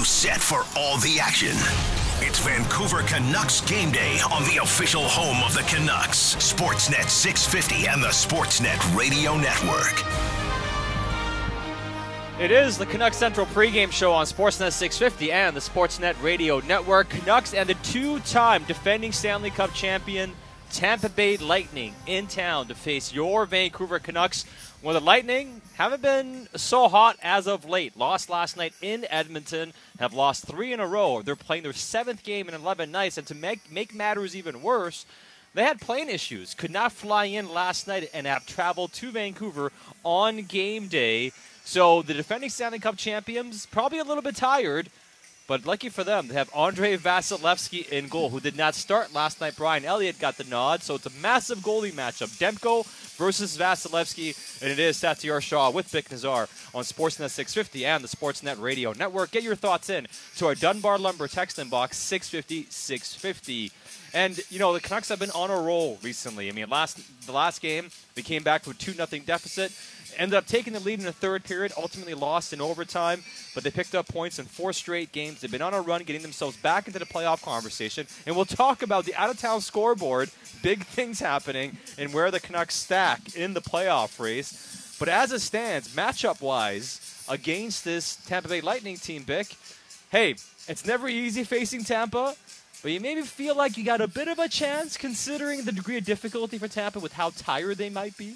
you set for all the action. It's Vancouver Canucks game day on the official home of the Canucks, Sportsnet 650 and the Sportsnet Radio Network. It is the Canucks Central pregame show on Sportsnet 650 and the Sportsnet Radio Network. Canucks and the two-time defending Stanley Cup champion Tampa Bay Lightning in town to face your Vancouver Canucks. Well, the Lightning haven't been so hot as of late. Lost last night in Edmonton, have lost 3 in a row. They're playing their 7th game in 11 nights, and to make matters even worse, they had plane issues. Could not fly in last night and have traveled to Vancouver on game day. So the defending Stanley Cup champions probably a little bit tired, but lucky for them, they have Andrei Vasilevskiy in goal, who did not start last night. Brian Elliott got the nod, so it's a massive goalie matchup. Demko versus Vasilevskiy, and it is Satiar Shah with Bick Nazar on Sportsnet 650 and the Sportsnet Radio Network. Get your thoughts in to our Dunbar Lumber text inbox, 650-650. And, you know, the Canucks have been on a roll recently. I mean, the last game, they came back to a 2-0 deficit. Ended up taking the lead in the third period, ultimately lost in overtime, but they picked up points in 4 straight games. They've been on a run, getting themselves back into the playoff conversation. And we'll talk about the out-of-town scoreboard, big things happening, and where the Canucks stack in the playoff race. But as it stands, matchup-wise, against this Tampa Bay Lightning team, Bick, hey, it's never easy facing Tampa, but you maybe feel like you got a bit of a chance considering the degree of difficulty for Tampa with how tired they might be.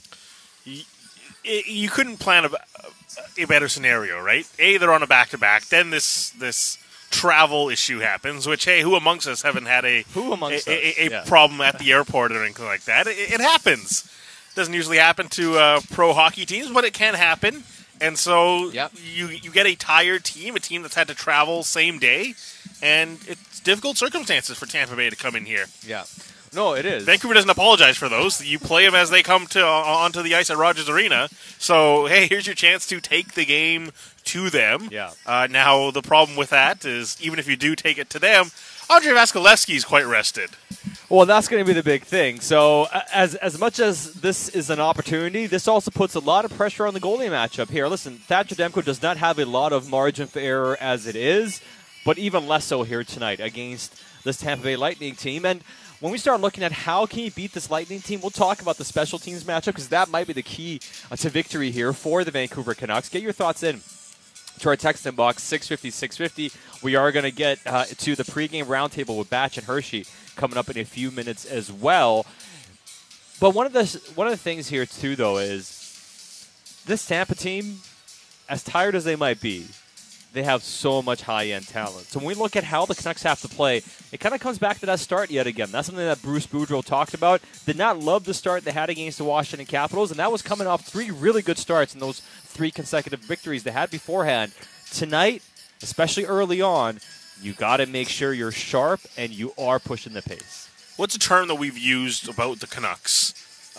You couldn't plan a better scenario, right? They're on a back-to-back. Then this travel issue happens, which, hey, who amongst us haven't had a problem at the airport or anything like that? It happens. Doesn't usually happen to pro hockey teams, but it can happen. And so you get a tired team, a team that's had to travel same day, and it's difficult circumstances for Tampa Bay to come in here. Yeah. No, it is. Vancouver doesn't apologize for those. You play them as they come onto the ice at Rogers Arena. So, hey, here's your chance to take the game to them. Yeah. Now, the problem with that is, even if you do take it to them, Andrei Vasilevskiy is quite rested. Well, that's going to be the big thing. So, as much as this is an opportunity, this also puts a lot of pressure on the goalie matchup here. Listen, Thatcher Demko does not have a lot of margin for error as it is, but even less so here tonight against this Tampa Bay Lightning team. And when we start looking at how can you beat this Lightning team, we'll talk about the special teams matchup because that might be the key to victory here for the Vancouver Canucks. Get your thoughts in to our text inbox, 650-650. We are going to get to the pregame roundtable with Batch and Hershey coming up in a few minutes as well. But one of the things here, too, though, is this Tampa team, as tired as they might be, they have so much high-end talent. So when we look at how the Canucks have to play, it kind of comes back to that start yet again. That's something that Bruce Boudreau talked about. Did not love the start they had against the Washington Capitals, and that was coming off 3 really good starts in those 3 consecutive victories they had beforehand. Tonight, especially early on, you got to make sure you're sharp and you are pushing the pace. What's a term that we've used about the Canucks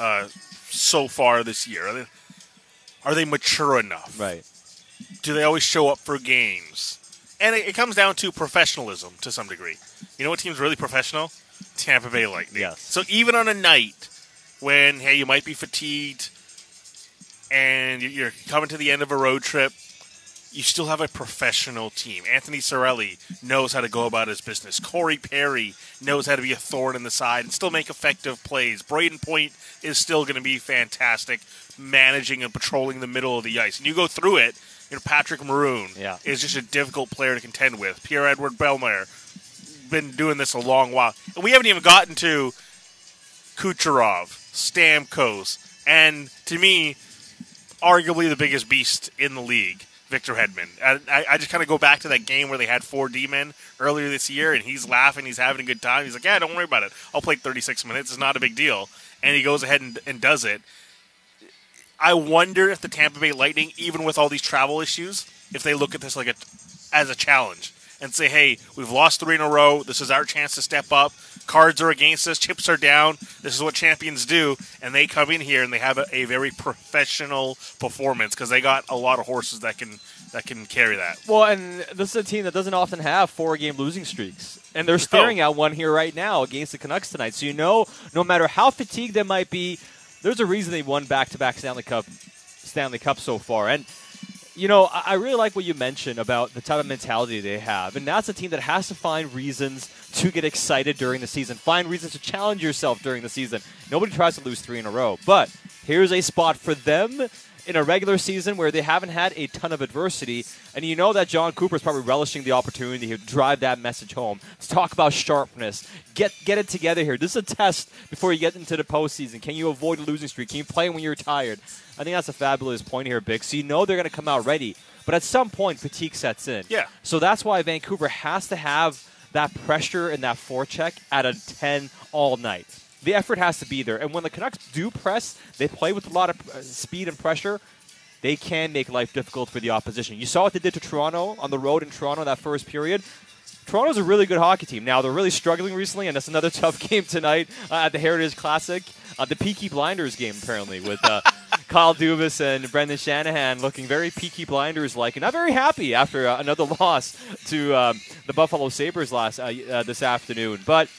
so far this year? Are they mature enough? Right. Do they always show up for games? And it comes down to professionalism to some degree. You know what team's really professional? Tampa Bay Lightning. Yes. So even on a night when, hey, you might be fatigued and you're coming to the end of a road trip, you still have a professional team. Anthony Cirelli knows how to go about his business. Corey Perry knows how to be a thorn in the side and still make effective plays. Braden Point is still going to be fantastic managing and patrolling the middle of the ice. And you go through it, Patrick Maroon is just a difficult player to contend with. Pierre-Edouard Bellemare, been doing this a long while. And we haven't even gotten to Kucherov, Stamkos, and to me, arguably the biggest beast in the league, Victor Hedman. I just kind of go back to that game where they had 4 D-men earlier this year, and he's laughing, he's having a good time. He's like, yeah, don't worry about it. I'll play 36 minutes. It's not a big deal. And he goes ahead and does it. I wonder if the Tampa Bay Lightning, even with all these travel issues, if they look at this as a challenge and say, hey, we've lost 3 in a row. This is our chance to step up. Cards are against us. Chips are down. This is what champions do. And they come in here and they have a very professional performance because they got a lot of horses that can carry that. Well, and this is a team that doesn't often have 4-game losing streaks. And they're staring at one here right now against the Canucks tonight. So you know, no matter how fatigued they might be, there's a reason they won back-to-back Stanley Cup so far. And I really like what you mentioned about the type of mentality they have. And that's a team that has to find reasons to get excited during the season, find reasons to challenge yourself during the season. Nobody tries to lose 3 in a row. But here's a spot for them in a regular season where they haven't had a ton of adversity. And you know that John Cooper is probably relishing the opportunity here to drive that message home. Let's talk about sharpness. Get it together here. This is a test before you get into the postseason. Can you avoid a losing streak? Can you play when you're tired? I think that's a fabulous point here, Big. So you know they're going to come out ready. But at some point, fatigue sets in. Yeah. So that's why Vancouver has to have that pressure and that forecheck at a 10 all night. The effort has to be there. And when the Canucks do press, they play with a lot of speed and pressure. They can make life difficult for the opposition. You saw what they did to Toronto on the road in Toronto that first period. Toronto's a really good hockey team. Now, they're really struggling recently, and that's another tough game tonight at the Heritage Classic. The Peaky Blinders game, apparently, with Kyle Dubas and Brendan Shanahan looking very Peaky Blinders-like and not very happy after another loss to the Buffalo Sabres this afternoon. But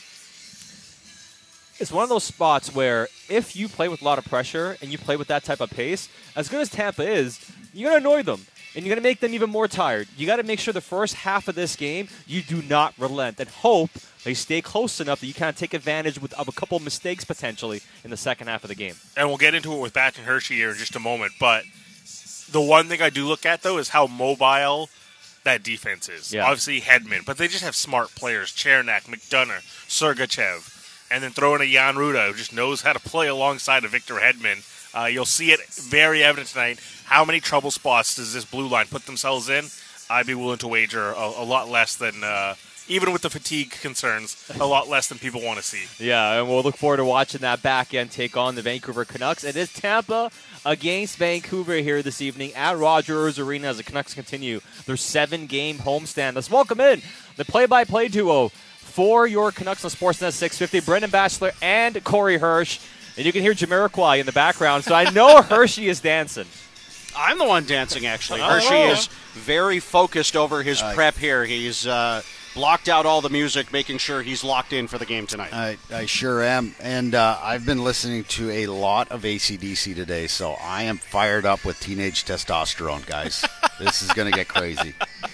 it's one of those spots where if you play with a lot of pressure and you play with that type of pace, as good as Tampa is, you're going to annoy them. And you're going to make them even more tired. You got to make sure the first half of this game, you do not relent and hope they stay close enough that you kind of take advantage of a couple of mistakes potentially in the second half of the game. And we'll get into it with Batch and Hershey here in just a moment. But the one thing I do look at, though, is how mobile that defense is. Yeah. Obviously, Hedman. But they just have smart players. Chernak, McDonough, Sergachev. And then throw in a Jan Ruda who just knows how to play alongside of Victor Hedman. You'll see it very evident tonight. How many trouble spots does this blue line put themselves in? I'd be willing to wager a lot less than, even with the fatigue concerns, a lot less than people want to see. Yeah, and we'll look forward to watching that back end take on the Vancouver Canucks. It is Tampa against Vancouver here this evening at Rogers Arena as the Canucks continue their 7-game homestand. Let's welcome in the play-by-play duo for your Canucks on Sportsnet 650, Brendan Batchelor and Corey Hirsch. And you can hear Jamiroquai in the background, so I know Hershey is dancing. I'm the one dancing, actually. Hershey is very focused over his prep here. He's blocked out all the music, making sure he's locked in for the game tonight. I sure am. And I've been listening to a lot of AC/DC today, so I am fired up with teenage testosterone, guys. This is going to get crazy.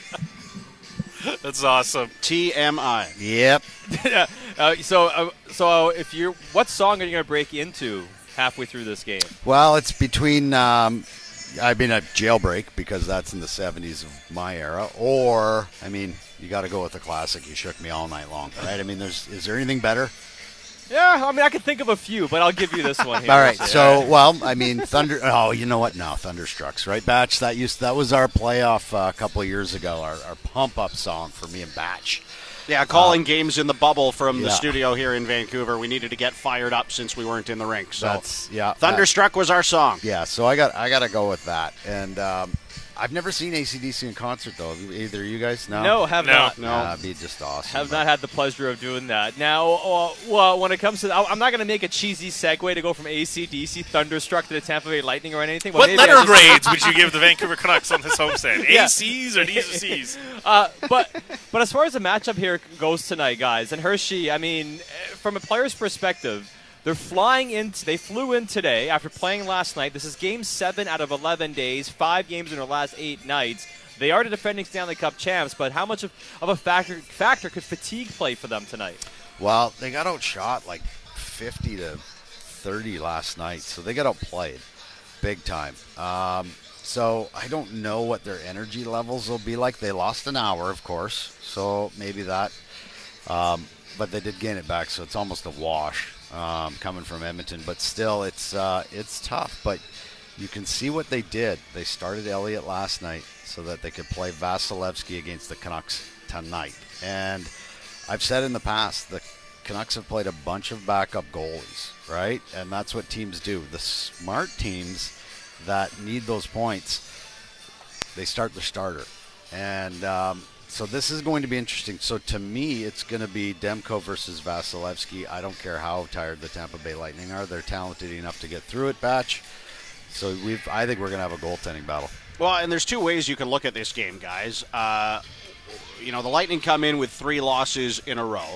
That's awesome. TMI. Yep. So if you're, what song are you going to break into halfway through this game? Well, it's between, a Jailbreak, because that's in the 70s of my era, or, you got to go with the classic, You Shook Me All Night Long, right? Is there anything better? Yeah, I can think of a few, but I'll give you this one here. All right, Thunder. Oh, you know what? No, Thunderstruck's right, Batch. That was our playoff a couple of years ago. Our pump up song for me and Batch. Yeah, calling games in the bubble from the studio here in Vancouver. We needed to get fired up since we weren't in the rink. So Thunderstruck was our song. Yeah, so I got to go with that. And I've never seen AC/DC in concert, though. Either of you guys? No, have not. No. That'd be just awesome. Have not had the pleasure of doing that. Now, well, when it comes to, I'm not going to make a cheesy segue to go from AC/DC, Thunderstruck to the Tampa Bay Lightning or anything. What letter grades would you give the Vancouver Canucks on this homestand? ACs or D's or C's? But as far as the matchup here goes tonight, guys, and Hershey, from a player's perspective, they flew in today after playing last night. This is Game 7 out of 11 days, 5 games in their last 8 nights. They are the defending Stanley Cup champs, but how much of a factor could fatigue play for them tonight? Well, they got outshot like 50-30 last night, so they got outplayed big time. So I don't know what their energy levels will be like. They lost an hour, of course, so maybe that. But they did gain it back, so it's almost a wash. Coming from Edmonton, but still, it's tough. But you can see what they did. They started Elliott last night so that they could play Vasilevsky against the Canucks tonight. And I've said in the past, the Canucks have played a bunch of backup goalies, right? And that's what teams do. The smart teams that need those points, they start their starter. And so this is going to be interesting. So to me, it's going to be Demko versus Vasilevsky. I don't care how tired the Tampa Bay Lightning are. They're talented enough to get through it, Batch. So I think we're going to have a goaltending battle. Well, and there's 2 ways you can look at this game, guys. The Lightning come in with 3 losses in a row.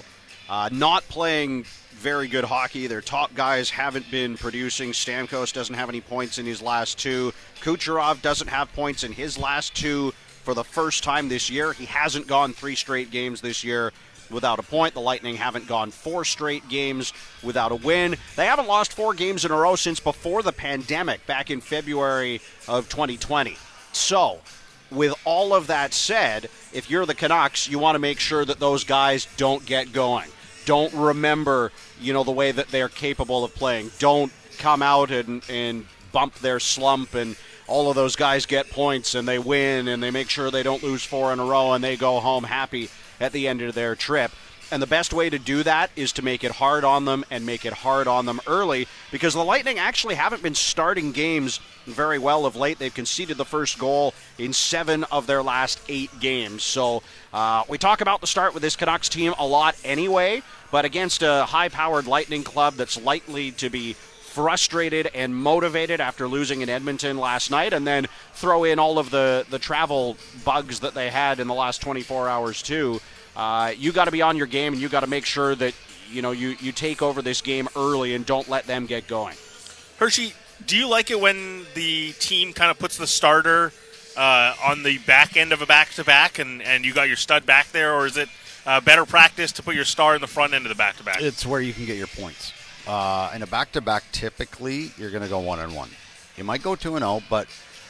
not playing very good hockey. Their top guys haven't been producing. Stamkos doesn't have any points in his last two. Kucherov doesn't have points in his last two for the first time this year. He hasn't gone 3 straight games this year without a point. The Lightning haven't gone 4 straight games without a win. They haven't lost 4 games in a row since before the pandemic back in February of 2020. So, with all of that said, if you're the Canucks, you want to make sure that those guys don't get going. Don't remember, the way that they're capable of playing. Don't come out and bump their slump, and all of those guys get points and they win and they make sure they don't lose 4 in a row and they go home happy at the end of their trip. And the best way to do that is to make it hard on them and make it hard on them early, because the Lightning actually haven't been starting games very well of late. They've conceded the first goal in 7 of their last 8 games. So we talk about the start with this Canucks team a lot anyway, but against a high-powered Lightning club that's likely to be frustrated and motivated after losing in Edmonton last night, and then throw in all of the travel bugs that they had in the last 24 hours too. You got to be on your game, and you got to make sure that you take over this game early and don't let them get going. Hershey, do you like it when the team kind of puts the starter on the back end of a back-to-back and you got your stud back there, or is it better practice to put your star in the front end of the back-to-back? It's where you can get your points. In a back-to-back, typically, you're going to go 1-1. You might go 2-0, but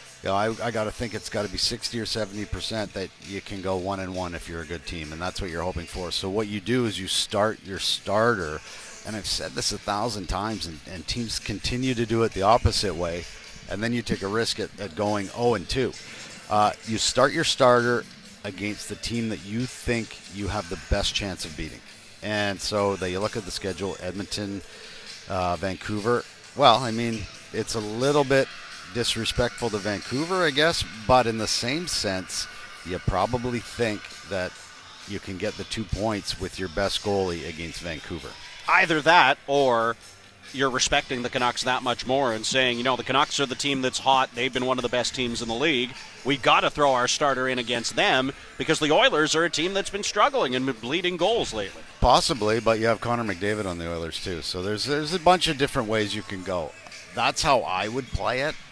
I got to think it's got to be 60 or 70% that you can go 1-1 if you're a good team, and that's what you're hoping for. So what you do is you start your starter, and I've said this 1,000 times, and teams continue to do it the opposite way, and then you take a risk at going 0-2. You start your starter against the team that you think you have the best chance of beating. And so you look at the schedule, Edmonton, Vancouver. Well, I mean, it's a little bit disrespectful to Vancouver, I guess, but in the same sense, you probably think that you can get the 2 points with your best goalie against Vancouver. Either that, or you're respecting the Canucks that much more and saying, the Canucks are the team that's hot. They've been one of the best teams in the league. We've got to throw our starter in against them because the Oilers are a team that's been struggling and been bleeding goals lately. Possibly, but you have Connor McDavid on the Oilers too. So there's a bunch of different ways you can go. That's how I would play it.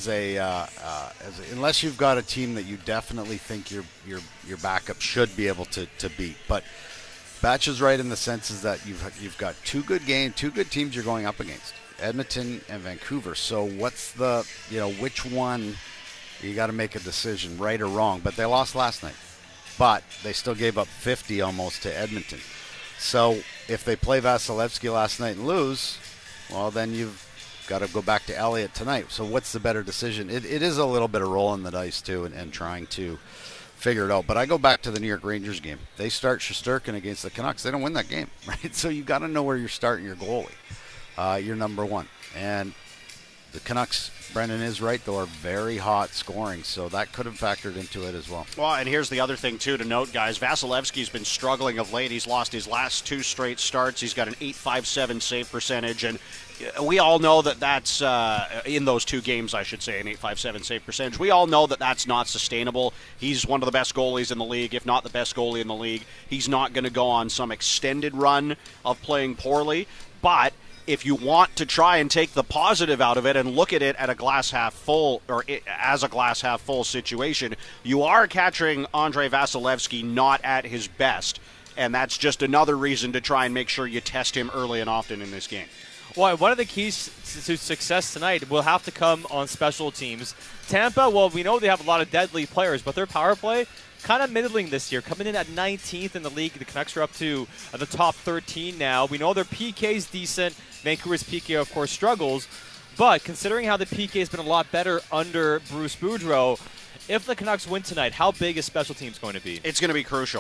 Unless you've got a team that you definitely think your backup should be able to beat. But Batch is right in the sense is that you've got 2 good teams you're going up against, Edmonton and Vancouver. So what's which one? You got to make a decision, right or wrong. But they lost last night, but they still gave up 50 almost to Edmonton. So if they play Vasilevsky last night and lose, well, then you've got to go back to Elliott tonight. So what's the better decision? It is a little bit of rolling the dice too and trying to figure it out. But I go back to the New York Rangers game. They start Shesterkin against the Canucks. They don't win that game, right? So you got to know where you're starting your goalie. You're number 1. And the Canucks, Brendan is right, though, are very hot scoring, so that could have factored into it as well. Well, and here's the other thing, too, to note, guys. Vasilevsky's been struggling of late. He's lost his last 2 straight starts. He's got an .857 save percentage, and we all know that that's, in those 2 games, I should say, an .857 save percentage. We all know that that's not sustainable. He's one of the best goalies in the league, if not the best goalie in the league. He's not going to go on some extended run of playing poorly, but if you want to try and take the positive out of it and look at it at a glass half full, or as a glass half full situation, you are catching Andrei Vasilevsky not at his best, and that's just another reason to try and make sure you test him early and often in this game. Well, one of the keys to success tonight will have to come on special teams. Tampa, well, we know they have a lot of deadly players, but their power play kind of middling this year, coming in at 19th in the league. The Canucks are up to the top 13 now. We know their PK is decent. Vancouver's PK, of course, struggles. But considering how the PK has been a lot better under Bruce Boudreau, if the Canucks win tonight, how big is special teams going to be? It's going to be crucial.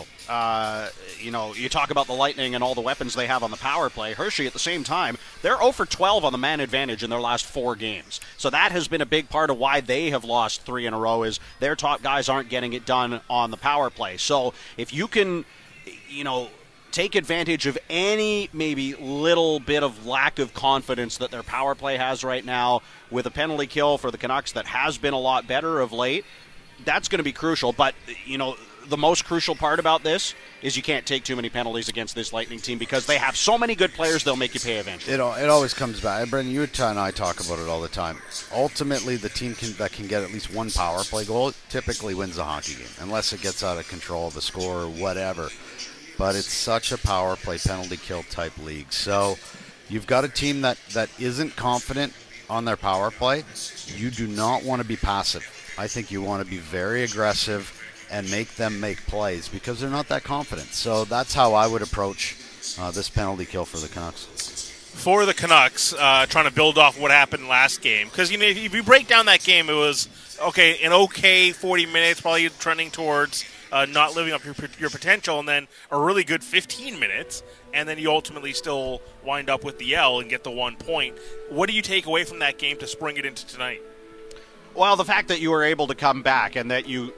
You talk about the Lightning and all the weapons they have on the power play. Hershey, at the same time, they're 0 for 12 on the man advantage in their last 4 games. So that has been a big part of why they have lost 3 in a row, is their top guys aren't getting it done on the power play. So if you can, take advantage of any maybe little bit of lack of confidence that their power play has right now with a penalty kill for the Canucks that has been a lot better of late, that's going to be crucial. But, the most crucial part about this is you can't take too many penalties against this Lightning team because they have so many good players they'll make you pay eventually. It always comes back. Brendan, you and I talk about it all the time. Ultimately, the team that can get at least one power play goal typically wins a hockey game, unless it gets out of control, the score or whatever. But it's such a power play, penalty kill type league. So you've got a team that isn't confident on their power play. You do not want to be passive. I think you want to be very aggressive and make them make plays because they're not that confident. So that's how I would approach this penalty kill for the Canucks. For the Canucks, trying to build off what happened last game, because if you break down that game, it was an okay 40 minutes, probably trending towards not living up your potential, and then a really good 15 minutes, and then you ultimately still wind up with the L and get the 1 point. What do you take away from that game to spring it into tonight? Well, the fact that you were able to come back and that you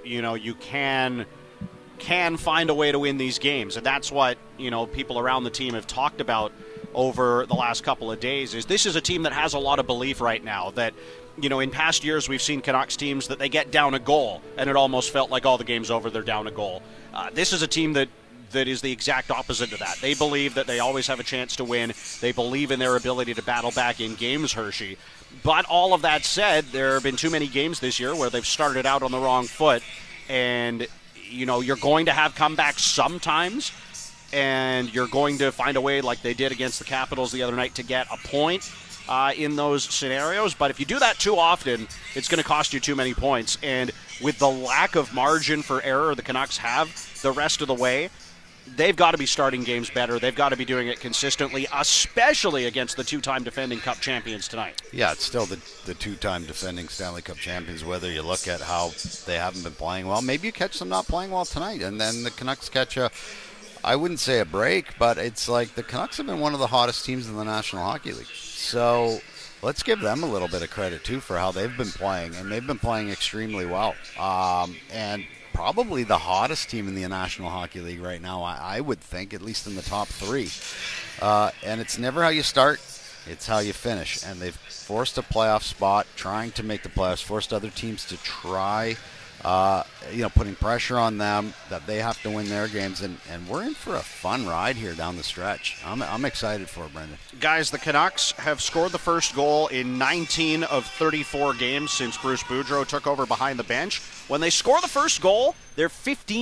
can find a way to win these games, and that's what people around the team have talked about over the last couple of days. Is this is a team that has a lot of belief right now. That in past years we've seen Canucks teams that they get down a goal and it almost felt like all the game's over. They're down a goal. This is a team that is the exact opposite to that. They believe that they always have a chance to win. They believe in their ability to battle back in games, Hershey. But all of that said, there have been too many games this year where they've started out on the wrong foot. And, you're going to have comebacks sometimes. And you're going to find a way, like they did against the Capitals the other night, to get a point in those scenarios. But if you do that too often, it's going to cost you too many points. And with the lack of margin for error the Canucks have the rest of the way, they've got to be starting games better. They've got to be doing it consistently, especially against the two-time defending Cup champions tonight. Yeah, it's still the two-time defending Stanley Cup champions, whether you look at how they haven't been playing well. Maybe you catch them not playing well tonight, and then the Canucks catch I wouldn't say a break, but it's like the Canucks have been one of the hottest teams in the National Hockey League. So let's give them a little bit of credit, too, for how they've been playing, and they've been playing extremely well. And probably the hottest team in the National Hockey League right now, I would think, at least in the top three. And it's never how you start, it's how you finish. And they've forced a playoff spot, trying to make the playoffs, forced other teams to try, putting pressure on them that they have to win their games. And we're in for a fun ride here down the stretch. I'm excited for it, Brendan. Guys, the Canucks have scored the first goal in 19 of 34 games since Bruce Boudreau took over behind the bench. When they score the first goal, they're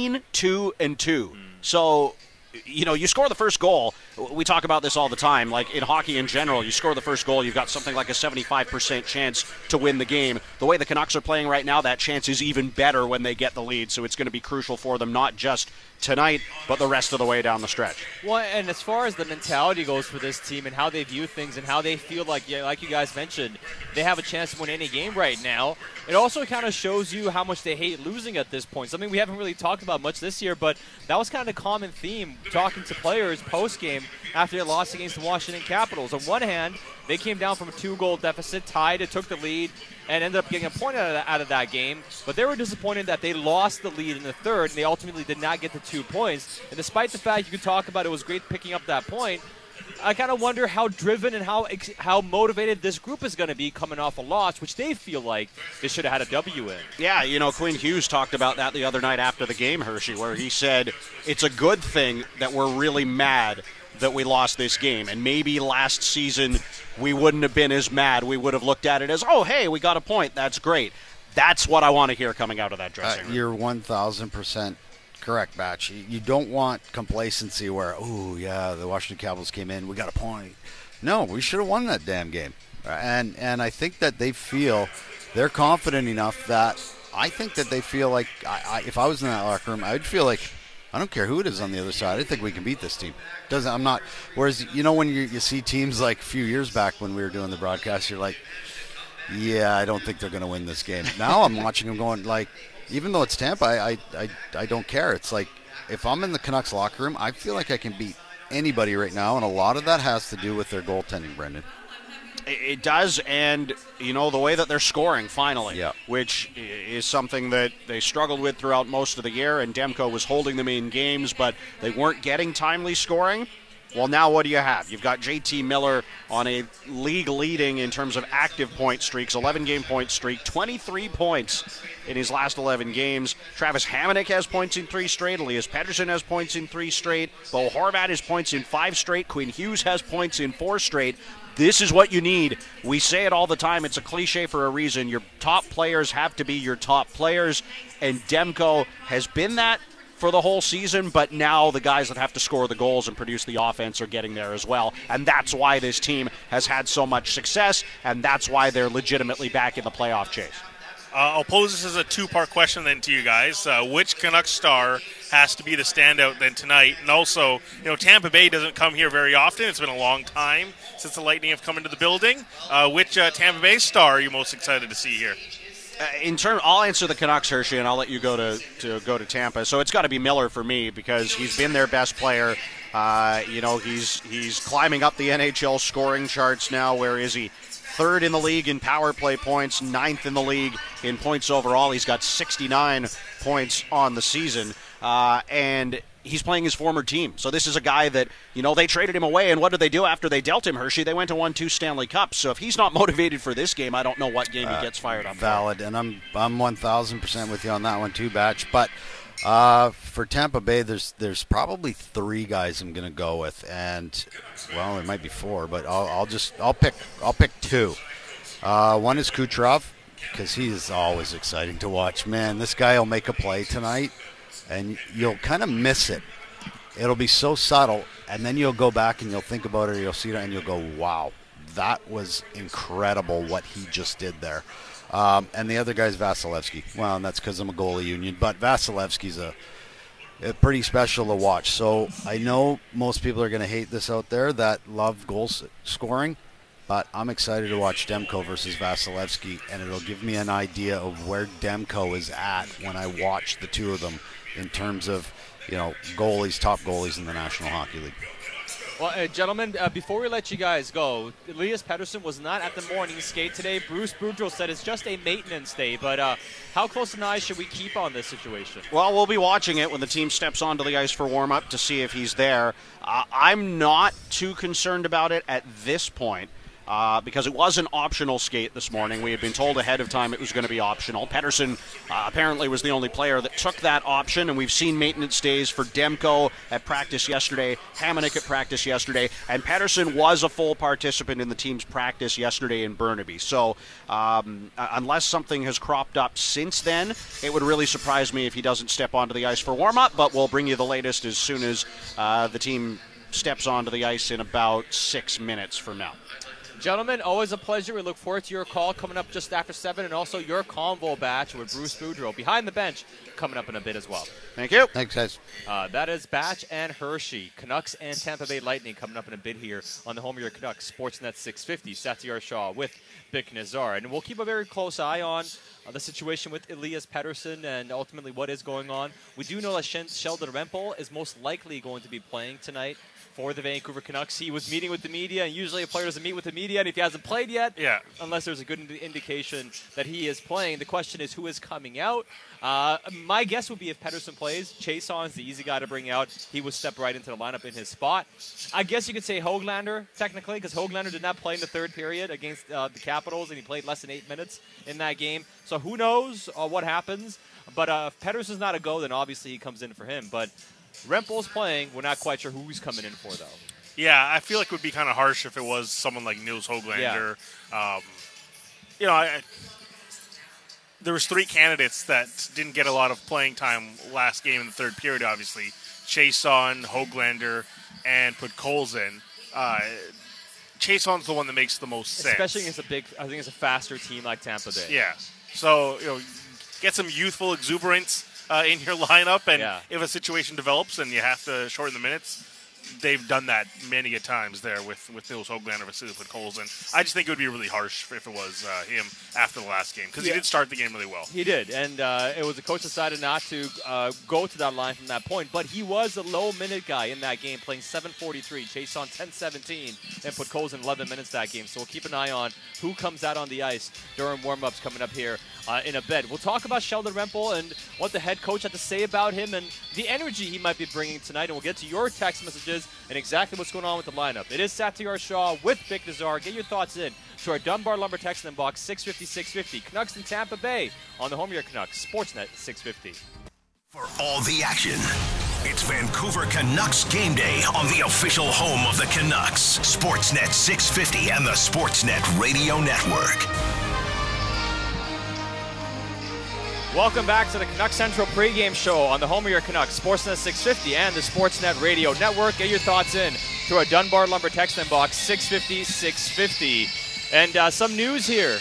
15-2-2. So, you score the first goal. We talk about this all the time. Like in hockey in general, you score the first goal, you've got something like a 75% chance to win the game. The way the Canucks are playing right now, that chance is even better when they get the lead. So it's going to be crucial for them, not just tonight, but the rest of the way down the stretch. Well, and as far as the mentality goes for this team and how they view things and how they feel like you guys mentioned, they have a chance to win any game right now, it also kind of shows you how much they hate losing at this point. Something we haven't really talked about much this year, but that was kind of a common theme talking to players post-game after they lost against the Washington Capitals. On one hand, they came down from a 2-goal deficit, tied it, took the lead, and ended up getting a point out of that game. But they were disappointed that they lost the lead in the third, and they ultimately did not get the 2 points. And despite the fact you could talk about it was great picking up that point, I kind of wonder how driven and how motivated this group is going to be coming off a loss, which they feel like they should have had a W in. Yeah, Quinn Hughes talked about that the other night after the game, Hershey, where he said it's a good thing that we're really mad that we lost this game. And maybe last season we wouldn't have been as mad. We would have looked at it as, oh, hey, we got a point. That's great. That's what I want to hear coming out of that dressing room. You're 1,000% correct, Batch. You don't want complacency where, oh, yeah, the Washington Capitals came in, we got a point. No, we should have won that damn game. And I think that they feel they're confident enough that I think that they feel like if I was in that locker room, I would feel like I don't care who it is on the other side. I think we can beat this team. I'm not. Whereas, when you see teams like a few years back when we were doing the broadcast, you're like, yeah, I don't think they're going to win this game. Now I'm watching them going, like, even though it's Tampa, I don't care. It's like, if I'm in the Canucks locker room, I feel like I can beat anybody right now, and a lot of that has to do with their goaltending, Brendan. It does, and, the way that they're scoring, finally, yeah, which is something that they struggled with throughout most of the year, and Demko was holding them in games, but they weren't getting timely scoring. Well, now what do you have? You've got JT Miller on a league leading in terms of active point streaks, 11-game point streak, 23 points in his last 11 games. Travis Hamonic has points in 3 straight. Elias Pettersson has points in 3 straight. Bo Horvat has points in 5 straight. Quinn Hughes has points in 4 straight. This is what you need. We say it all the time. It's a cliche for a reason. Your top players have to be your top players, and Demko has been that for the whole season, but now the guys that have to score the goals and produce the offense are getting there as well, and that's why this team has had so much success, and that's why they're legitimately back in the playoff chase. I'll pose this as a two-part question then to you guys. Which Canucks star has to be the standout then tonight? And also, Tampa Bay doesn't come here very often. It's been a long time since the Lightning have come into the building. Which Tampa Bay star are you most excited to see here? I'll answer the Canucks, Hershey, and I'll let you go to Tampa. So it's got to be Miller for me because he's been their best player. He's climbing up the NHL scoring charts now. Where is he? 3rd in the league in power play points, 9th in the league in points overall. He's got 69 points on the season, and he's playing his former team. So this is a guy that, they traded him away, and what did they do after they dealt him, Hershey? They went and won 2 Stanley Cups. So if he's not motivated for this game, I don't know what game he gets fired up valid, and I'm 1,000% with you on that one too, Batch. But for Tampa Bay, there's probably 3 guys I'm going to go with, and well, it might be 4, but I'll pick 2. One is Kucherov, because he is always exciting to watch. Man, this guy will make a play tonight, and you'll kind of miss it. It'll be so subtle, and then you'll go back and you'll think about it, or you'll see it, and you'll go, wow, that was incredible what he just did there. And the other guy is Vasilevsky. Well, and that's because I'm a goalie union, but Vasilevsky's a pretty special to watch. So I know most people are going to hate this out there that love goal scoring, but I'm excited to watch Demko versus Vasilevsky, and it'll give me an idea of where Demko is at when I watch the two of them in terms of, goalies, top goalies in the National Hockey League. Well, gentlemen, before we let you guys go, Elias Pettersson was not at the morning skate today. Bruce Boudreau said it's just a maintenance day, but how close an eye should we keep on this situation? Well, we'll be watching it when the team steps onto the ice for warm-up to see if he's there. I'm not too concerned about it at this point. Because it was an optional skate this morning. We had been told ahead of time it was going to be optional. Pettersson apparently was the only player that took that option, and we've seen maintenance days for Demko at practice yesterday, Hamonic at practice yesterday, and Pettersson was a full participant in the team's practice yesterday in Burnaby. So unless something has cropped up since then, it would really surprise me if he doesn't step onto the ice for warm-up, but we'll bring you the latest as soon as the team steps onto the ice in about 6 minutes from now. Gentlemen, always a pleasure. We look forward to your call coming up just after 7, and also your convo batch with Bruce Boudreau behind the bench coming up in a bit as well. Thank you. Thanks, guys. That is Batch and Hershey. Canucks and Tampa Bay Lightning coming up in a bit here on the home of your Canucks, Sportsnet 650. Satyar Shah with Bik Nazar. And we'll keep a very close eye on the situation with Elias Pettersson and ultimately what is going on. We do know that Sheldon Rempel is most likely going to be playing tonight for the Vancouver Canucks. He was meeting with the media, and usually a player doesn't meet with the media, and if he hasn't played yet, unless there's a good indication that he is playing, the question is who is coming out. My guess would be if Pettersson plays, Chason is the easy guy to bring out. He would step right into the lineup in his spot. I guess you could say Höglander, technically, because Höglander did not play in the third period against the Capitals, and he played less than 8 minutes in that game. So who knows what happens. But if Pettersson's not a go, then obviously he comes in for him. But Rempel's playing. We're not quite sure who he's coming in for, though. Yeah, I feel like it would be kind of harsh if it was someone like Nils Höglander. Yeah. There was 3 candidates that didn't get a lot of playing time last game in the third period, obviously. Chason, Höglander, and Podkolzin. Chason's the one that makes the most sense. Especially against I think it's a faster team like Tampa Bay. Yeah. So, get some youthful exuberance in your lineup, and if a situation develops and you have to shorten the minutes, they've done that many a times there with Nils Höglander, Vasily Podkolzin. I just think it would be really harsh if it was him after the last game, because he did start the game really well. He did, and it was the coach decided not to go to that line from that point, but he was a low-minute guy in that game, playing 7:43, Chason 10:17, and Podkolzin 11 minutes that game. So we'll keep an eye on who comes out on the ice during warm-ups coming up here in a bit. We'll talk about Sheldon Rempel and what the head coach had to say about him and the energy he might be bringing tonight, and we'll get to your text messages is and exactly what's going on with the lineup. It is Satyar Shah with Vic Nazar. Get your thoughts in to our Dunbar Lumber text inbox 650-650. Canucks in Tampa Bay on the home of your Canucks, Sportsnet 650. For all the action, it's Vancouver Canucks game day on the official home of the Canucks, Sportsnet 650 and the Sportsnet Radio Network. Welcome back to the Canucks Central pregame show on the home of your Canucks, Sportsnet 650 and the Sportsnet Radio Network. Get your thoughts in to our Dunbar Lumber text inbox 650-650. And some news here.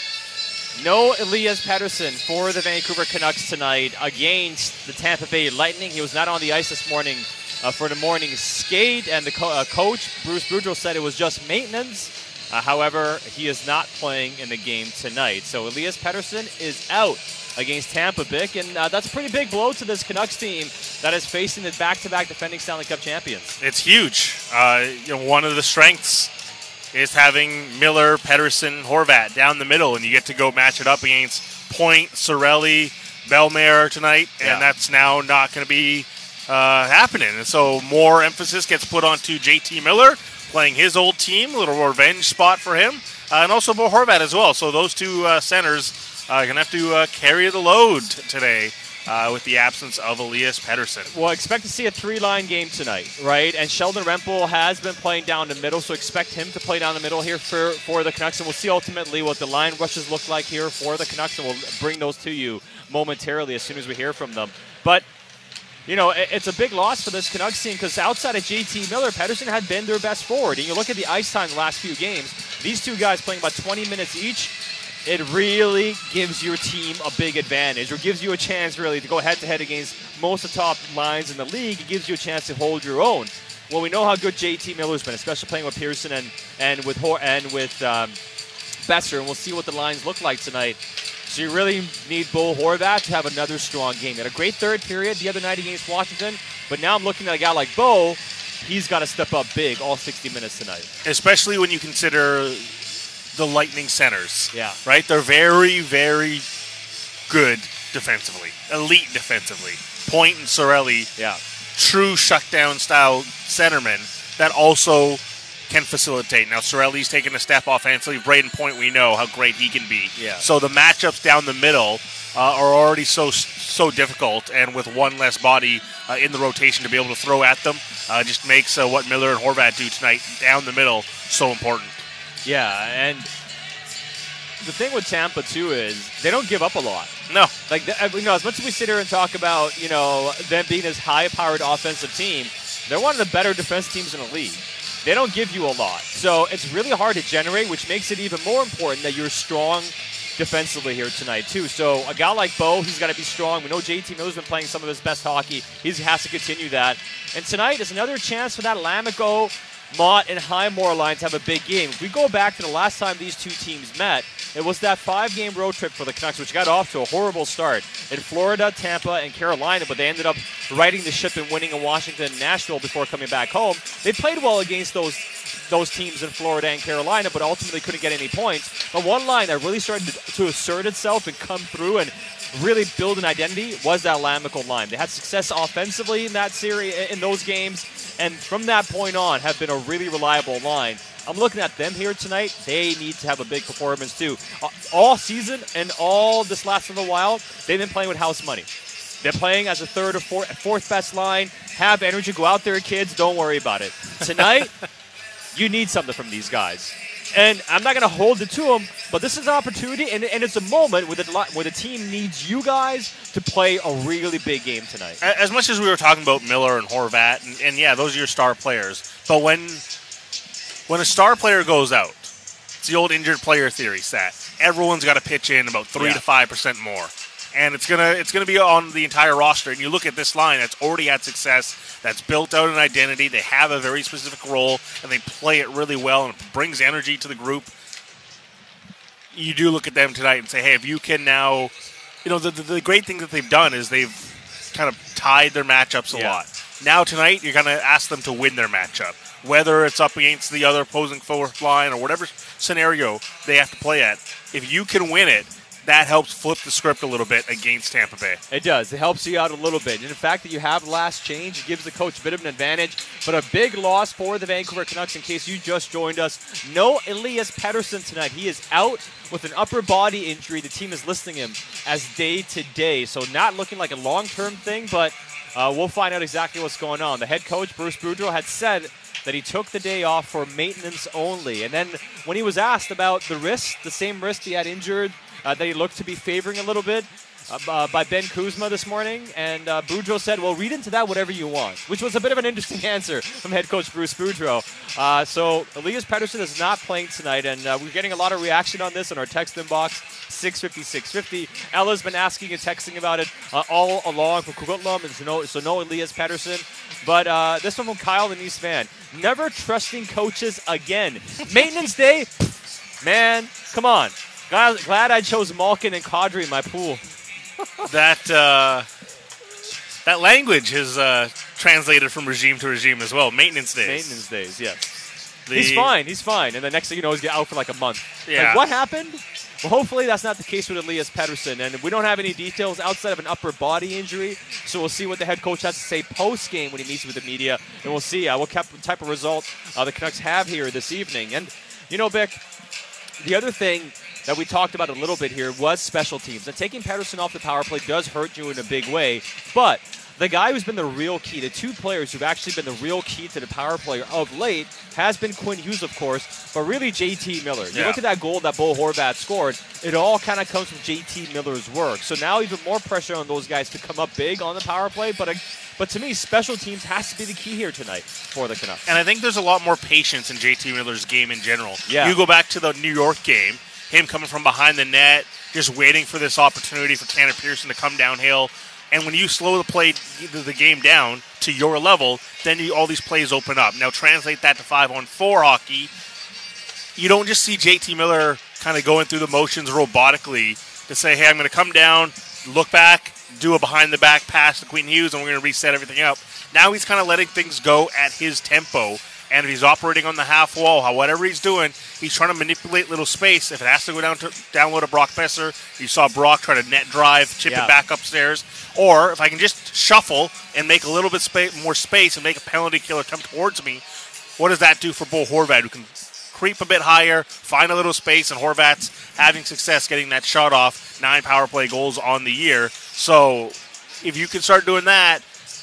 No Elias Pettersson for the Vancouver Canucks tonight against the Tampa Bay Lightning. He was not on the ice this morning for the morning skate, and the coach, Bruce Boudreau, said it was just maintenance. However, he is not playing in the game tonight. So Elias Pettersson is out against Tampa Bay, and that's a pretty big blow to this Canucks team that is facing the back-to-back defending Stanley Cup champions. It's huge. One of the strengths is having Miller, Pettersson, Horvat down the middle, and you get to go match it up against Point, Cirelli, Bellemare tonight, and that's now not going to be happening. And so more emphasis gets put onto JT Miller, playing his old team, a little revenge spot for him, and also Bo Horvat as well. So those two centers are going to have to carry the load today. With the absence of Elias Pettersson. Well, expect to see a three-line game tonight, right? And Sheldon Rempel has been playing down the middle, so expect him to play down the middle here for the Canucks. And we'll see ultimately what the line rushes look like here for the Canucks, and we'll bring those to you momentarily as soon as we hear from them. But, it's a big loss for this Canucks team because outside of JT Miller, Pettersson had been their best forward. And you look at the ice time the last few games, these two guys playing about 20 minutes each, it really gives your team a big advantage, or gives you a chance really to go head-to-head against most of the top lines in the league. It gives you a chance to hold your own. Well, we know how good JT Miller's been, especially playing with Pearson and with Besser, and we'll see what the lines look like tonight. So you really need Bo Horvat to have another strong game. He had a great third period the other night against Washington, but now I'm looking at a guy like Bo. He's got to step up big all 60 minutes tonight. Especially when you consider the Lightning centers. Yeah. Right? They're very, very good defensively. Elite defensively. Point and Cirelli. Yeah. True shutdown style centermen that also can facilitate. Now, Cirelli's taken a step offensively. Braden Point, we know how great he can be. Yeah. So the matchups down the middle are already so difficult, and with one less body in the rotation to be able to throw at them just makes what Miller and Horvat do tonight down the middle so important. Yeah, and the thing with Tampa, too, is they don't give up a lot. No. As much as we sit here and talk about, them being this high-powered offensive team, they're one of the better defense teams in the league. They don't give you a lot. So it's really hard to generate, which makes it even more important that you're strong defensively here tonight, too. So a guy like Bo, he's got to be strong. We know JT Miller's been playing some of his best hockey. He has to continue that. And tonight is another chance for that Lamico, Mott, and Highmore line to have a big game. If we go back to the last time these two teams met, it was that 5-game road trip for the Canucks, which got off to a horrible start in Florida, Tampa, and Carolina, but they ended up righting the ship and winning in Washington and Nashville before coming back home. They played well against those teams in Florida and Carolina, but ultimately couldn't get any points. But one line that really started to assert itself and come through and really build an identity was that Lamico line. They had success offensively in that series, in those games, and from that point on have been a really reliable line. I'm looking at them here tonight. They need to have a big performance too. All season and all this last little while, they've been playing with house money. They're playing as a third or fourth best line. Have energy. Go out there, kids. Don't worry about it. Tonight, you need something from these guys. And I'm not going to hold it to them, but this is an opportunity, and it's a moment where the team needs you guys to play a really big game tonight. As much as we were talking about Miller and Horvat, and yeah, those are your star players, but when a star player goes out, it's the old injured player theory stat. Everyone's got to pitch in about 3 to 5% more. And it's gonna be on the entire roster. And you look at this line that's already had success, that's built out an identity. They have a very specific role, and they play it really well, and it brings energy to the group. You do look at them tonight and say, hey, if you can now, the great thing that they've done is they've kind of tied their matchups a lot. Now tonight, you're going to ask them to win their matchup, whether it's up against the other opposing fourth line or whatever scenario they have to play at. If you can win it, that helps flip the script a little bit against Tampa Bay. It does. It helps you out a little bit. And the fact that you have last change, it gives the coach a bit of an advantage. But a big loss for the Vancouver Canucks in case you just joined us. No Elias Pettersson tonight. He is out with an upper body injury. The team is listing him as day-to-day. So not looking like a long-term thing, but we'll find out exactly what's going on. The head coach, Bruce Boudreau, had said that he took the day off for maintenance only. And then when he was asked about the wrist, the same wrist he had injured, that he looked to be favoring a little bit by Ben Kuzma this morning. And Boudreau said, well, read into that whatever you want, which was a bit of an interesting answer from head coach Bruce Boudreau. So Elias Pettersson is not playing tonight, and we're getting a lot of reaction on this in our text inbox, 650-650. Ella's been asking and texting about it all along for Coquitlam, and so no Elias Pettersson. But this one from Kyle, the Nice fan. Never trusting coaches again. Maintenance day? Man, come on. Glad I chose Malkin and Kadri in my pool. That language is translated from regime to regime as well. Maintenance days. Maintenance days, yes. He's fine. And the next thing you know, he's out for like a month. Yeah. Like, what happened? Well, hopefully that's not the case with Elias Pettersson. And we don't have any details outside of an upper body injury. So we'll see what the head coach has to say post-game when he meets with the media. And we'll see what type of result the Canucks have here this evening. And, you know, Vic, the other thing that we talked about a little bit here was special teams. And taking Pettersson off the power play does hurt you in a big way. But the guy who's been the real key, the two players who've actually been the real key to the power play of late has been Quinn Hughes, of course, but really J.T. Miller. You look at that goal that Bo Horvat scored, it all kind of comes from J.T. Miller's work. So now even more pressure on those guys to come up big on the power play. But to me, special teams has to be the key here tonight for the Canucks. And I think there's a lot more patience in J.T. Miller's game in general. Yeah. You go back to the New York game, him coming from behind the net, just waiting for this opportunity for Tanner Pearson to come downhill. And when you slow the game down to your level, then all these plays open up. Now translate that to 5-on-4 hockey. You don't just see JT Miller kind of going through the motions robotically to say, hey, I'm going to come down, look back, do a behind-the-back pass to Quinn Hughes, and we're going to reset everything up. Now he's kind of letting things go at his tempo. And if he's operating on the half wall, whatever he's doing, he's trying to manipulate little space. If it has to go download to Brock Besser, you saw Brock try to net drive, chip it back upstairs. Or if I can just shuffle and make a little bit more space and make a penalty killer come towards me, what does that do for Bo Horvat, who can creep a bit higher, find a little space, and Horvat's having success getting that shot off, 9 power play goals on the year. So if you can start doing that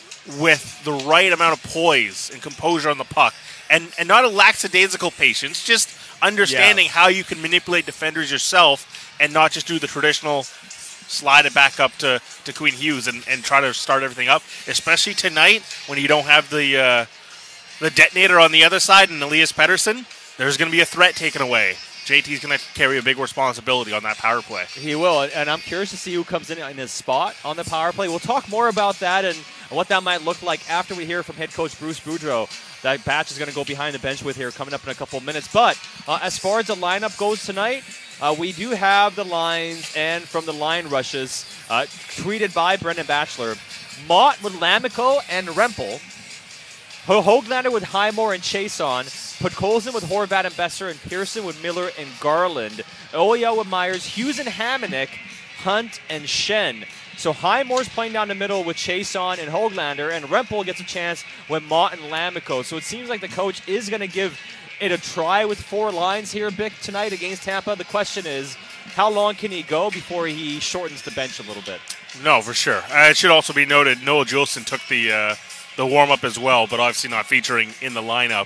with the right amount of poise and composure on the puck, and not a lackadaisical patience, just understanding how you can manipulate defenders yourself and not just do the traditional slide it back up to Quinn Hughes and try to start everything up, especially tonight when you don't have the detonator on the other side and Elias Pettersson. There's going to be a threat taken away. JT's going to carry a big responsibility on that power play. He will, and I'm curious to see who comes in his spot on the power play. We'll talk more about that and what that might look like after we hear from head coach Bruce Boudreau. That Batch is going to go behind the bench with here coming up in a couple of minutes. But as far as the lineup goes tonight, we do have the lines and from the line rushes tweeted by Brendan Batchelor. Mott with Lamico and Rempel. Hoglander with Highmore and Chason. Podkolzin with Horvat and Besser, and Pearson with Miller and Garland. Oya with Myers, Hughes and Hamonic, Hunt and Shen. So Highmore's playing down the middle with Chason and Hoglander, and Rempel gets a chance with Mott and Lamico. So it seems like the coach is going to give it a try with 4 lines here, Bick, tonight against Tampa. The question is, how long can he go before he shortens the bench a little bit? No, for sure. It should also be noted, Noah Juleson took the warm-up as well, but obviously not featuring in the lineup.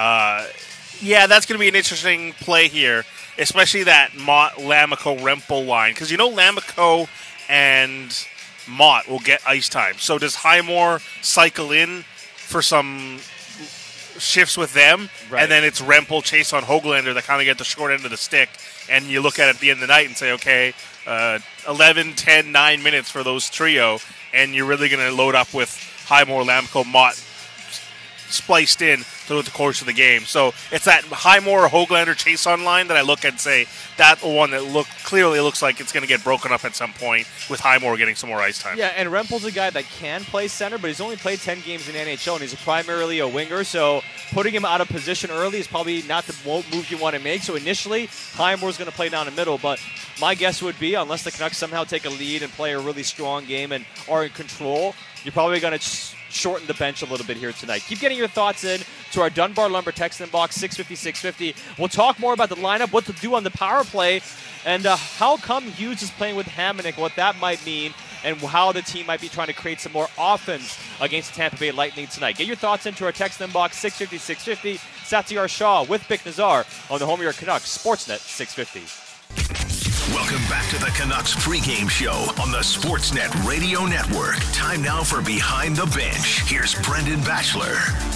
That's going to be an interesting play here, especially that Mott, Lamico, Rempel line. Because Lamico and Mott will get ice time. So does Highmore cycle in for some shifts with them? Right. And then it's Rempel, Chase on Hoglander that kind of get the short end of the stick. And you look at it at the end of the night and say, okay, 11, 10, 9 minutes for those trio. And you're really going to load up with Highmore, Lamico, Mott spliced in throughout the course of the game. So it's that Highmore, Hoaglander, Chason line that I look at and say that one that clearly looks like it's going to get broken up at some point with Highmore getting some more ice time. Yeah, and Rempel's a guy that can play center, but he's only played 10 games in the NHL, and he's primarily a winger, so putting him out of position early is probably not the move you want to make. So initially, Highmore's going to play down the middle, but my guess would be, unless the Canucks somehow take a lead and play a really strong game and are in control, you're probably going to shorten the bench a little bit here tonight. Keep getting your thoughts in to our Dunbar Lumber text inbox, 650-650. We'll talk more about the lineup, what to do on the power play, and how come Hughes is playing with Hamonic, what that might mean, and how the team might be trying to create some more offense against the Tampa Bay Lightning tonight. Get your thoughts into our text inbox, 650-650. Satyar Shah with Bick Nazar on the home of your Canucks, Sportsnet 650. Welcome back to the Canucks pregame show on the Sportsnet Radio Network. Time now for Behind the Bench. Here's Brendan Batchelor.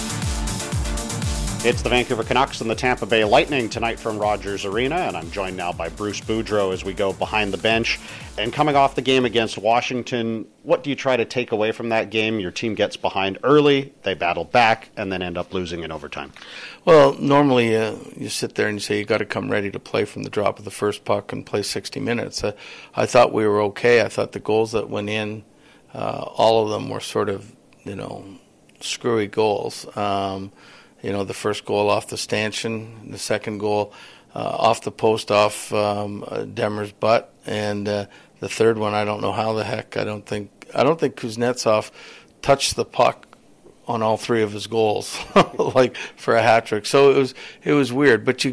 It's the Vancouver Canucks and the Tampa Bay Lightning tonight from Rogers Arena, and I'm joined now by Bruce Boudreau as we go behind the bench. And coming off the game against Washington, what do you try to take away from that game? Your team gets behind early, they battle back, and then end up losing in overtime. Well, normally you sit there and you say you got to come ready to play from the drop of the first puck and play 60 minutes. I thought we were okay. I thought the goals that went in, all of them were sort of, screwy goals. The first goal off the stanchion, the second goal off the post off Demmer's butt, and the third one, I don't know how the heck. I don't think Kuznetsov touched the puck on all three of his goals, like for a hat trick. So it was weird. But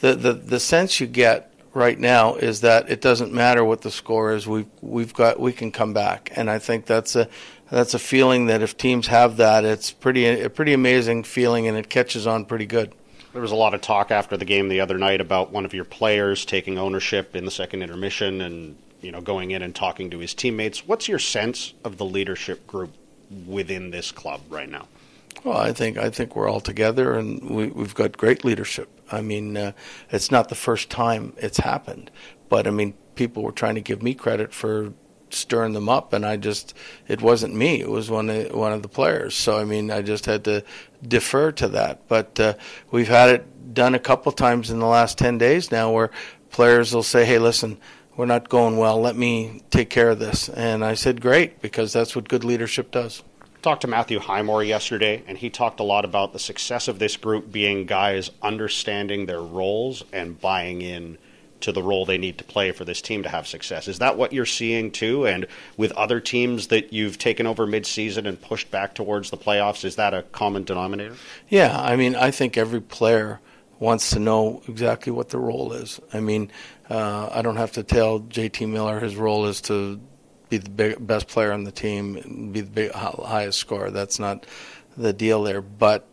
the sense you get right now is that it doesn't matter what the score is. We can come back, and I think that's a feeling that if teams have that, it's a pretty amazing feeling, and it catches on pretty good. There was a lot of talk after the game the other night about one of your players taking ownership in the second intermission and going in and talking to his teammates. What's your sense of the leadership group within this club right now? Well, I think we're all together, and we've got great leadership. I mean, it's not the first time it's happened, but I mean, people were trying to give me credit for stirring them up, and it wasn't me. It was one of the players. So I mean, I just had to defer to that. But we've had it done a couple times in the last 10 days now, where players will say, "Hey, listen, we're not going well. Let me take care of this." And I said, "Great," because that's what good leadership does. Talked to Matthew Highmore yesterday, and he talked a lot about the success of this group being guys understanding their roles and buying in to the role they need to play for this team to have success. Is that what you're seeing too? And with other teams that you've taken over mid-season and pushed back towards the playoffs, is that a common denominator? Yeah, I mean, I think every player wants to know exactly what the role is. I mean, I don't have to tell JT Miller his role is to be the best player on the team and be the highest scorer. That's not the deal there. But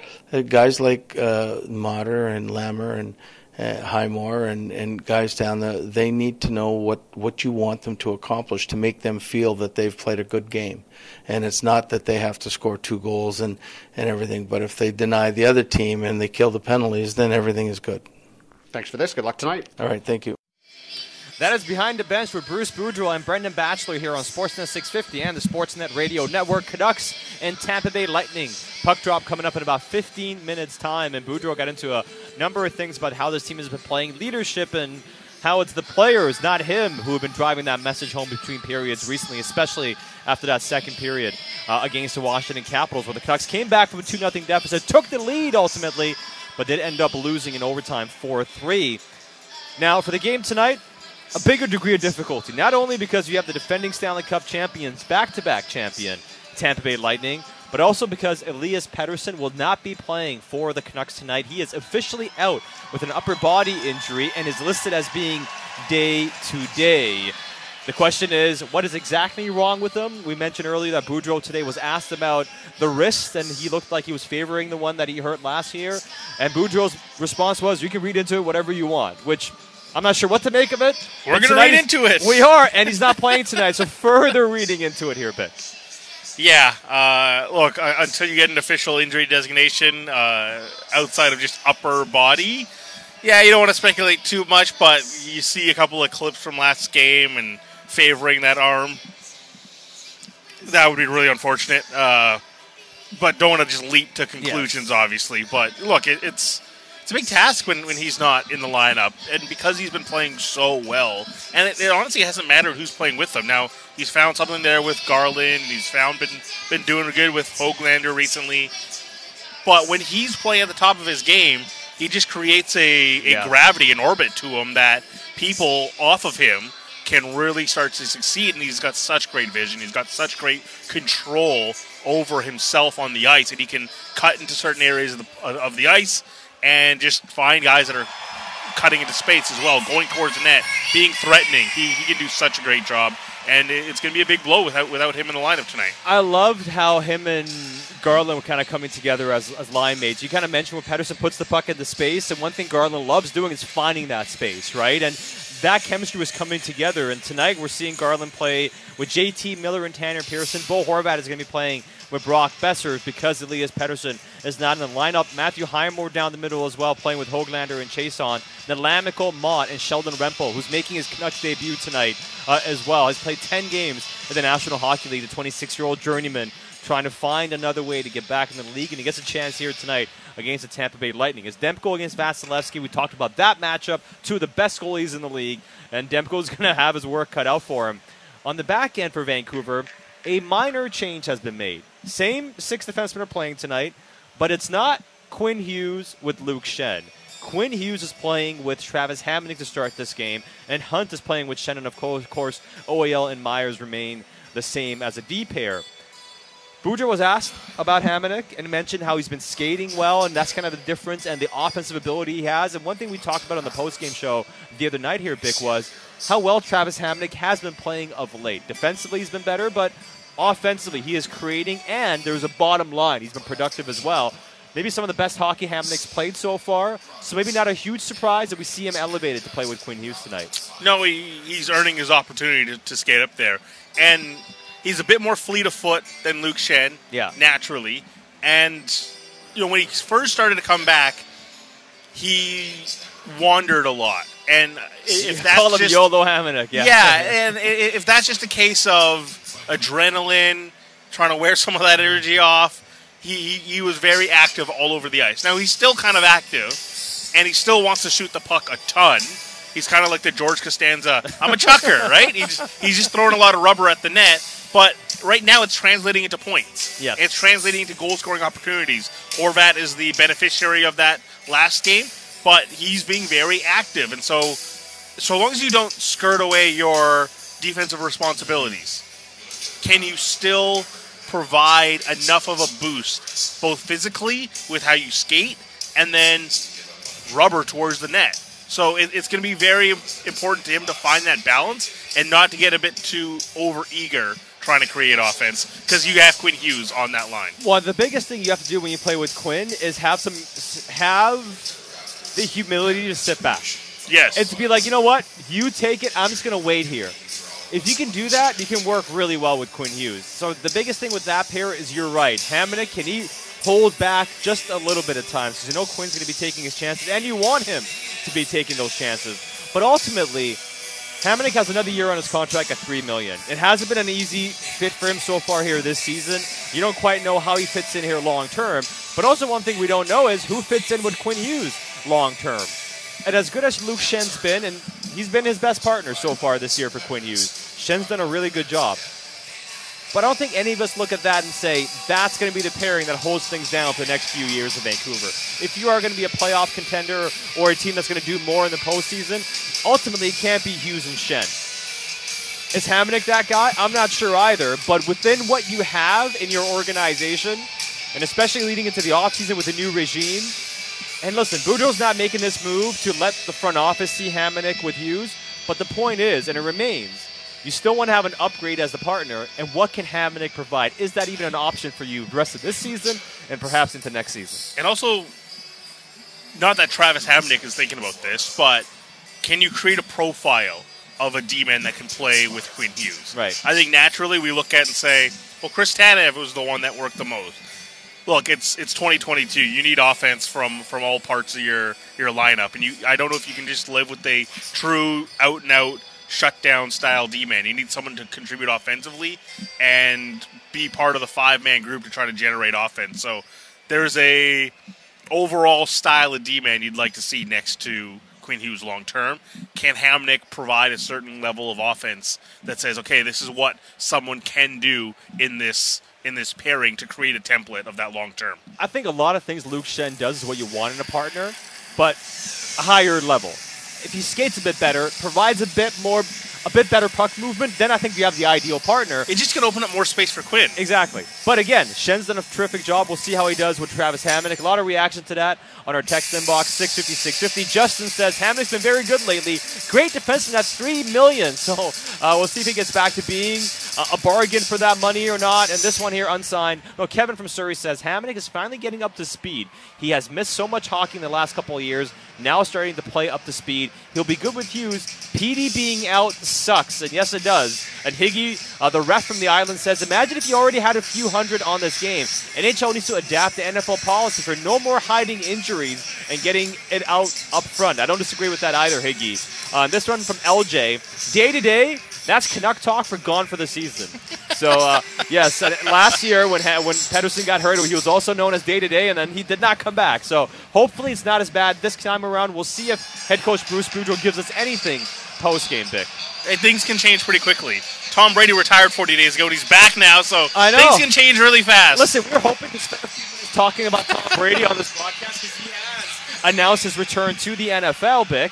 guys like Motter and Lammer and Highmore and guys down there, they need to know what you want them to accomplish to make them feel that they've played a good game. And it's not that they have to score 2 goals and everything, but if they deny the other team and they kill the penalties, then everything is good. Thanks for this. Good luck tonight. All right, thank you. That is Behind the Bench with Bruce Boudreau and Brendan Batchelor here on Sportsnet 650 and the Sportsnet Radio Network. Canucks and Tampa Bay Lightning. Puck drop coming up in about 15 minutes' time, and Boudreau got into a number of things about how this team has been playing leadership and how it's the players, not him, who have been driving that message home between periods recently, especially after that second period against the Washington Capitals, where the Canucks came back from a 2-0 deficit, took the lead ultimately, but did end up losing in overtime 4-3. Now, for the game tonight, a bigger degree of difficulty, not only because you have the defending Stanley Cup champions, back-to-back champion, Tampa Bay Lightning, but also because Elias Pettersson will not be playing for the Canucks tonight. He is officially out with an upper body injury and is listed as being day-to-day. The question is, what is exactly wrong with him? We mentioned earlier that Boudreau today was asked about the wrist, and he looked like he was favoring the one that he hurt last year. And Boudreau's response was, you can read into it whatever you want, which I'm not sure what to make of it. We're going to read into it. We are, and he's not playing tonight, so further reading into it here, Bick. Yeah, look, until you get an official injury designation outside of just upper body, yeah, you don't want to speculate too much, but you see a couple of clips from last game and favoring that arm. That would be really unfortunate. but don't want to just leap to conclusions, obviously. But look, it's a big task when he's not in the lineup, and because he's been playing so well, and it honestly hasn't mattered who's playing with him. Now, he's found something there with Garland, he's been doing good with Höglander recently, but when he's playing at the top of his game, he just creates a gravity, an orbit to him that people off of him can really start to succeed, and he's got such great vision, he's got such great control over himself on the ice, and he can cut into certain areas of the ice and just find guys that are cutting into space as well, going towards the net, being threatening. He can do such a great job, and it's going to be a big blow without him in the lineup tonight. I loved how him and Garland were kind of coming together as line mates. You kind of mentioned when Pettersson puts the puck into space, and one thing Garland loves doing is finding that space, right? And that chemistry was coming together, and tonight we're seeing Garland play with JT Miller and Tanner Pearson. Bo Horvat is going to be playing with Brock Besser because Elias Pettersson is not in the lineup. Matthew Highmore down the middle as well, playing with Höglander and Chason. Then Lamical, Mott, and Sheldon Rempel, who's making his Canucks debut tonight as well. Has played 10 games in the National Hockey League, the 26-year-old journeyman, trying to find another way to get back in the league, and he gets a chance here tonight against the Tampa Bay Lightning. As Demko against Vasilevsky, we talked about that matchup, two of the best goalies in the league, and Demko's going to have his work cut out for him. On the back end for Vancouver, a minor change has been made. Same six defensemen are playing tonight, but it's not Quinn Hughes with Luke Schenn. Quinn Hughes is playing with Travis Hamonic to start this game, and Hunt is playing with Schenn, and of course, OEL and Myers remain the same as a D pair. Boudreau was asked about Hamonic and mentioned how he's been skating well, and that's kind of the difference and the offensive ability he has. And one thing we talked about on the postgame show the other night here, Bick, was how well Travis Hamonic has been playing of late. Defensively, he's been better, but offensively, he is creating, and there's a bottom line. He's been productive as well. Maybe some of the best hockey Hamonic's played so far, so maybe not a huge surprise that we see him elevated to play with Quinn Hughes tonight. No, he's earning his opportunity to skate up there. And he's a bit more fleet of foot than Luke Schenn, naturally. And when he first started to come back, he wandered a lot. And if that's call him just YOLO Hamonic, and if that's just a case of adrenaline, trying to wear some of that energy off, he was very active all over the ice. Now, he's still kind of active, and he still wants to shoot the puck a ton. He's kind of like the George Costanza, I'm a chucker, right? He's just throwing a lot of rubber at the net, but right now it's translating into points. Yes. It's translating into goal-scoring opportunities. Horvat is the beneficiary of that last game, but he's being very active, and so long as you don't skirt away your defensive responsibilities, can you still provide enough of a boost, both physically with how you skate and then rubber towards the net? So it's going to be very important to him to find that balance and not to get a bit too over-eager trying to create offense, because you have Quinn Hughes on that line. Well, the biggest thing you have to do when you play with Quinn is have the humility to sit back. Yes. And to be like, you know what? You take it. I'm just going to wait here. If you can do that, you can work really well with Quinn Hughes. So the biggest thing with that pair is you're right. Hamonic, can he hold back just a little bit of time? Because you know Quinn's going to be taking his chances, and you want him to be taking those chances. But ultimately, Hamonic has another year on his contract at $3 million. It hasn't been an easy fit for him so far here this season. You don't quite know how he fits in here long term. But also one thing we don't know is who fits in with Quinn Hughes long term. And as good as Luke Schenn's been, and he's been his best partner so far this year for Quinn Hughes, Schenn's done a really good job. But I don't think any of us look at that and say, that's going to be the pairing that holds things down for the next few years of Vancouver. If you are going to be a playoff contender or a team that's going to do more in the postseason, ultimately it can't be Hughes and Schenn. Is Hamonic that guy? I'm not sure either. But within what you have in your organization, and especially leading into the offseason with a new regime, and listen, Boudreau's not making this move to let the front office see Hamonic with Hughes, but the point is, and it remains, you still want to have an upgrade as the partner, and what can Hamonic provide? Is that even an option for you the rest of this season and perhaps into next season? And also, not that Travis Hamonic is thinking about this, but can you create a profile of a D-man that can play with Quinn Hughes? Right. I think naturally we look at it and say, well, Chris Tanev was the one that worked the most. Look, it's 2022. You need offense from all parts of your lineup, and I don't know if you can just live with a true out-and-out shutdown style D-man. You need someone to contribute offensively and be part of the 5-man group to try to generate offense. So there's a overall style of D-man you'd like to see next to Quinn Hughes long term. Can Hamnick provide a certain level of offense that says, okay, this is what someone can do in this pairing to create a template of that long term? I think a lot of things Luke Shen does is what you want in a partner, but a higher level. If he skates a bit better, provides a bit better puck movement, then I think you have the ideal partner. It's just going to open up more space for Quinn. Exactly. But again, Shen's done a terrific job. We'll see how he does with Travis Hamonic. A lot of reaction to that on our text inbox, 650-650. Justin says, Hamonic's been very good lately. Great defenseman at $3 million. So we'll see if he gets back to being a bargain for that money or not. And this one here, unsigned. No, Kevin from Surrey says, Hamonic is finally getting up to speed. He has missed so much hockey in the last couple of years. Now starting to play up to speed. He'll be good with Hughes. PD being out sucks, and yes, it does. And Higgy, the ref from the island, says, imagine if you already had a few hundred on this game. NHL needs to adapt the NFL policy for no more hiding injuries and getting it out up front. I don't disagree with that either, Higgy. This one from LJ. Day-to-day, that's Canuck talk for gone for the season. So, yes, last year when Pettersson got hurt, he was also known as Day-to-day, and then he did not come back. So hopefully it's not as bad this time around. We'll see if head coach Bruce Boudreau gives us anything post-game, Vic. Hey, things can change pretty quickly. Tom Brady retired 40 days ago, and he's back now, so I know. Things can change really fast. Listen, we're hoping to spend a few minutes talking about Tom Brady on this broadcast because he has announced his return to the NFL, Vic.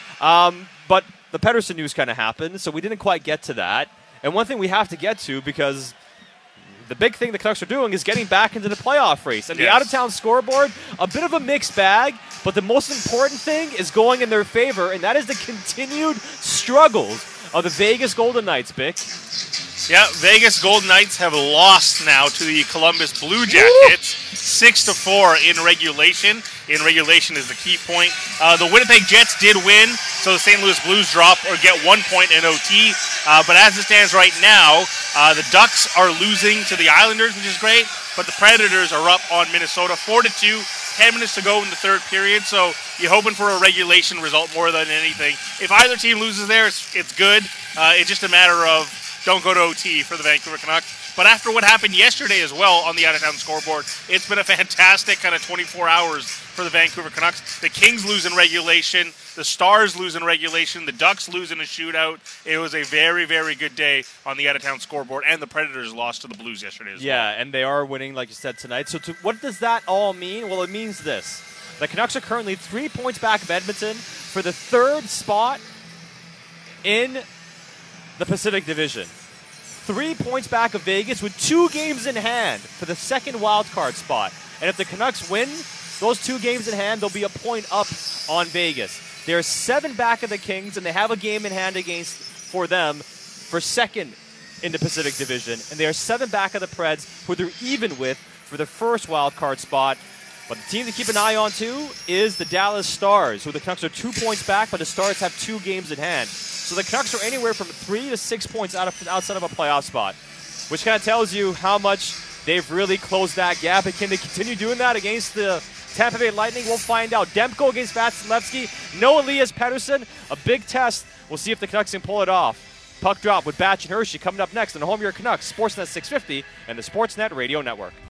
But the Pettersson news kind of happened, so we didn't quite get to that. And one thing we have to get to, because the big thing the Canucks are doing is getting back into the playoff race. And the out-of-town scoreboard, a bit of a mixed bag, but the most important thing is going in their favor, and that is the continued struggles of the Vegas Golden Knights, Vic. Yeah, Vegas Golden Knights have lost now to the Columbus Blue Jackets, 6-4 in regulation. In regulation is the key point. The Winnipeg Jets did win, so the St. Louis Blues drop or get 1 point in OT. But as it stands right now, the Ducks are losing to the Islanders, which is great, but the Predators are up on Minnesota 4-2. 10 minutes to go in the third period, so you're hoping for a regulation result more than anything. If either team loses there, it's good. It's just a matter of don't go to OT for the Vancouver Canucks. But after what happened yesterday as well on the out-of-town scoreboard, it's been a fantastic kind of 24 hours for the Vancouver Canucks. The Kings lose in regulation. The Stars lose in regulation. The Ducks lose in a shootout. It was a very, very good day on the out-of-town scoreboard, and the Predators lost to the Blues yesterday as well. Yeah, and they are winning, like you said, tonight. So what does that all mean? Well, it means this. The Canucks are currently 3 points back of Edmonton for the third spot in the Pacific Division. 3 points back of Vegas with 2 games in hand for the second wild card spot. And if the Canucks win those 2 games in hand, they'll be a point up on Vegas. They're 7 back of the Kings, and they have a game in hand for them for second in the Pacific Division. And they are 7 back of the Preds, who they're even with for the first wild card spot. But the team to keep an eye on, too, is the Dallas Stars, who the Canucks are 2 points back, but the Stars have 2 games in hand. So the Canucks are anywhere from 3 to 6 points outside of a playoff spot, which kind of tells you how much they've really closed that gap. And can they continue doing that against the Tampa Bay Lightning? We'll find out. Demko against Vasilevsky. No Elias Pettersson. A big test. We'll see if the Canucks can pull it off. Puck drop with Batch and Hershey coming up next on the Home of Your Canucks, Sportsnet 650 and the Sportsnet Radio Network.